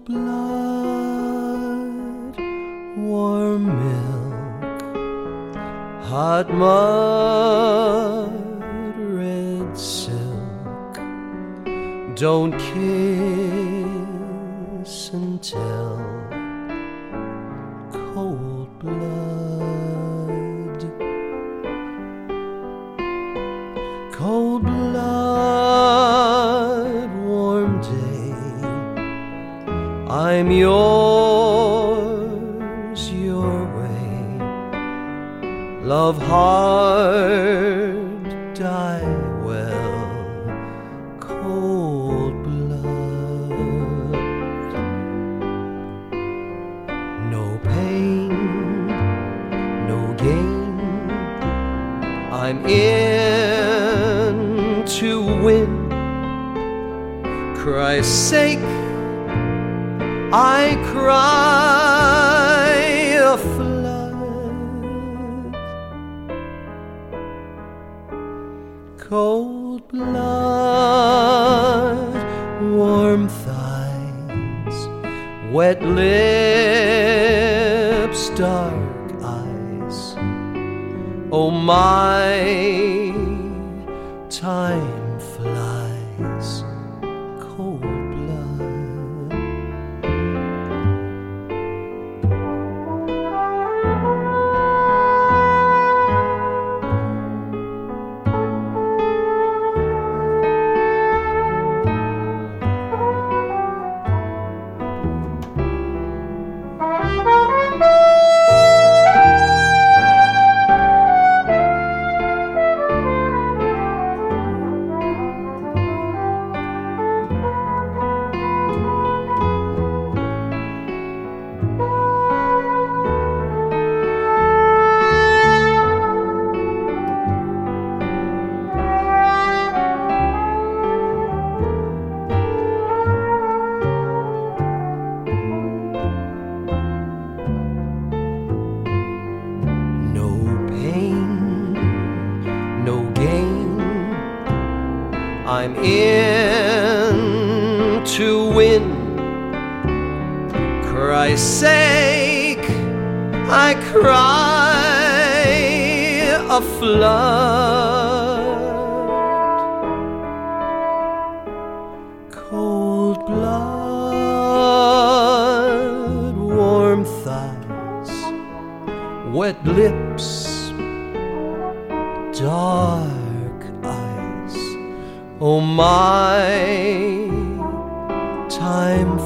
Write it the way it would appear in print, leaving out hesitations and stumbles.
blood, warm milk, hot mud, red silk. Don't kiss and tell. Cold blood, cold blood, warm day. I'm yours, your way. Love hard, die well. Cold blood, no pain, no gain. I'm in to win. Christ's sake, I cry a flood. Cold blood, warm thighs, wet lips, dark eyes. Oh my, time flies. Cold blood. I'm in to win. Christ's sake, I cry a flood. Cold blood, warm thighs, wet lips, dark eyes. Oh my, time